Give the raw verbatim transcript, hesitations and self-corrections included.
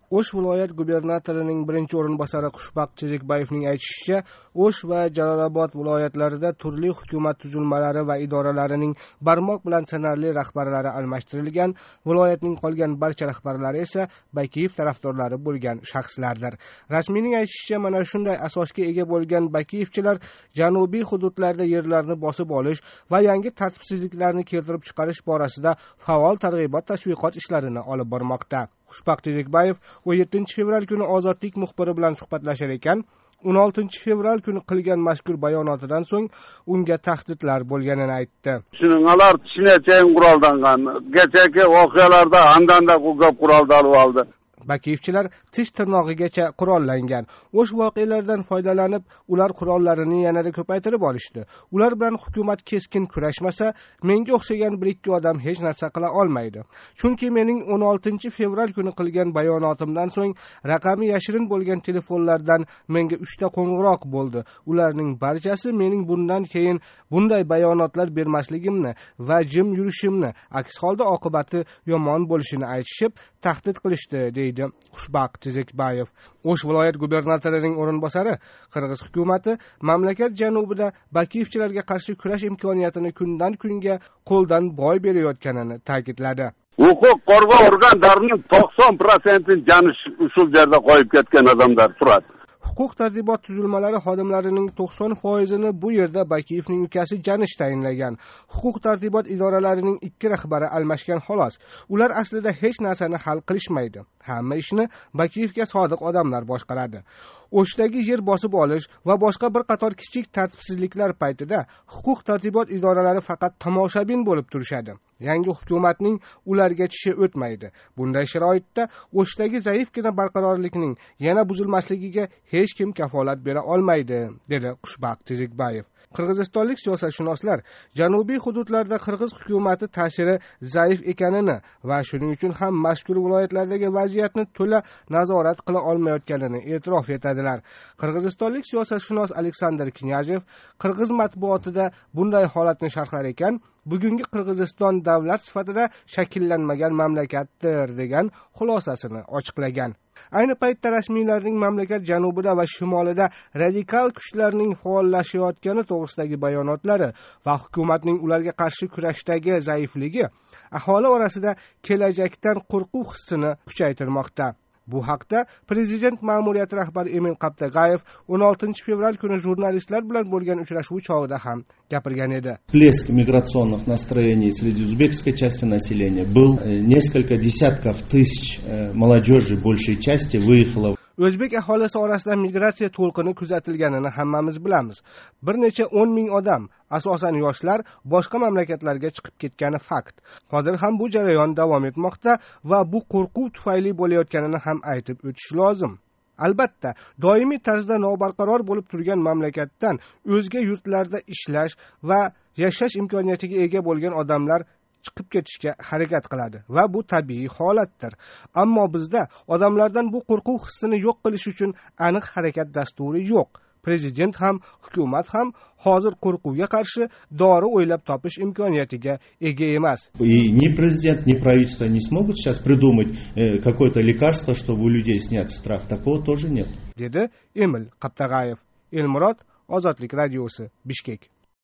O'sh viloyat gubernatorining birinchi o'rinbosari Xushbaq Chizikbayevning aytishicha, O'sh va Jalolobod viloyatlarida turli hukumat tuzilmalari va idoralarining barmoq bilan sanarli rahbarlari almashtirilgan, viloyatning qolgan barcha rahbarlari esa Bakiyev tarafdorlari bo'lgan shaxslardir. Rasmiyning aytishicha, mana shunday asosga ega bo'lgan Bakiyevchilar janubiy hududlarda yerlarni bosib olish va yangi tartibsizliklarni keltirib chiqarish borasida faol targ'ibot tashviqot ishlarini olib bormoqda. Xushbaq Chizikbayev o'n yettinchi fevral kuni Ozodlik muxbiri bilan suhbatlashar ekan, o'n oltinchi fevral kuni qilgan mazkur bayonotidan so'ng unga tahdidlar bo'lganini aytdi. Shuningalar tishinachayin quroldangan, kechagi voqealarda andanda ko'p qurolni olib oldi. Bakiyevchilar tish tirnog'igacha qurollangan. O'sh voqealardan foydalanib, ular qurollarini yanada ko'paytirib olishdi. Ular bilan hukumat keskin kurashmasa, menga o'xshagan bir ikki odam hech narsa qila olmaydi. Chunki mening o'n oltinchi fevral kuni qilgan bayonotimdan so'ng raqami yashirin bo'lgan telefonlardan menga uchta qo'ng'iroq bo'ldi. Ularning barchasi mening bundan keyin bunday bayonotlar bermasligimni va jim yurishimni, aks holda oqibati yomon bo'lishini aytishib, tahdid qilishdi, deydi Xushbaq Chizikbayev. O'sh viloyat gubernatorining o'rinbosari Qirg'iz hukumati mamlakat janubida Bakiyevchilarga qarshi kurash imkoniyatini kundan kunga qo'ldan boy berayotganini ta'kidladi. Huquq qo'g'irgan organlarining to'qson prosentini janish usul yerda qo'yib ketgan odamlar turadi. Huquq tartibot tuzilmalari xodimlarining to'qson foizini bu yerda Bakiyevning ukasi Janish tayinlagan. Huquq tartibot idoralarining ikki rahbari almashgan xolos. Ular aslida hech narsani hal qilishmaydi. Hamma ishni Bakiyevga sodiq odamlar boshqaradi. O'shdagi yer bosib olish va boshqa bir qator kichik tartibsizliklar paytida huquq tartibot idoralari faqat tomoshabin bo'lib turishadi. Yangi hukumatning ularga tishi o'tmaydi. Bunday sharoitda O'shdagi zaifgina barqarorlikning yana buzilmasligiga hech kim kafolat bera olmaydi, dedi Xushbaq Chizikbayev. Qirg'izistonlik siyosatshunoslar janubiy hududlarda Qirg'iz hukumati ta'siri zaif ekanini va shuning uchun ham mazkur viloyatlardagi vaziyatni to'la nazorat qila olmayotganini e'tirof etadilar. Qirg'izistonlik siyosatshunos Aleksandr Knyazev Qirg'iz matbuotida bunday holatni sharhlar ekan, bugungi Qirg'iziston davlat sifatida shakllanmagan mamlakatdir degan xulosasini ochiqlagan. Ayni paytda rasmiylarning mamlakat janubida va shimolida radikal kuchlarning faollashayotgani to'g'risidagi bayonotlari va hukumatning ularga qarshi kurashdagi zaifligi aholi orasida kelajakdan qo'rquv hissini kuchaytirmoqda. Bu haqda prezident ma'muriyati rahbari Emil Qabtagayev o'n oltinchi fevral kuni jurnalistlar bilan bo'lgan uchrashuv chog'ida ham gapirgan edi. Всплеск миграционных настроений среди узбекской части населения был. Несколько десятков тысяч молодежи большей части выехало. O'zbek aholisi orasida migratsiya to'lqini kuzatilganini hammamiz bilamiz. Bir necha o'n ming odam, asosan yoshlar, boshqa mamlakatlarga chiqib ketgani fakt. Hozir ham bu jarayon davom etmoqda va bu qo'rquv tufayli bo'layotganini ham aytib o'tish lozim. Albatta, doimiy tarzda nobarqaror bo'lib turgan mamlakatdan o'zga yurtlarda ishlash va yashash imkoniyatiga ega bo'lgan odamlar chiqib ketishga harakat qiladi va bu tabiiy holatdir. Ammo bizda odamlardan bu qo'rquv hissini yo'q qilish uchun aniq harakat dasturi yo'q. Prezident ham, hukumat ham hozir qo'rquvga qarshi dori o'ylab topish imkoniyatiga ega emas. И ни президент, ни правительство не смогут сейчас придумать какое-то лекарство, чтобы у людей снять страх. Такого тоже нет. Dedi Emil Qabtagayev. Elmurod, Ozodlik radiosi, Bishkek.